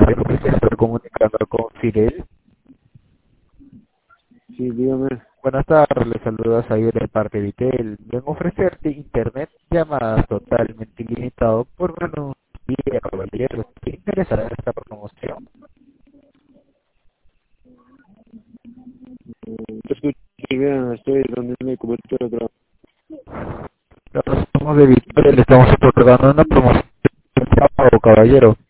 Estoy comunicando con Fidel. Sí, dígame. Buenas tardes, les saluda Xavier del Parque Vitel. Vengo a ofrecerte internet llamadas totalmente ilimitado por menos día, caballero. ¿Te interesará esta promoción? Te escucho bien, estoy donde me cobertura otra. Nosotros somos de Vitel, le estamos otorgando una promoción el sábado, caballero.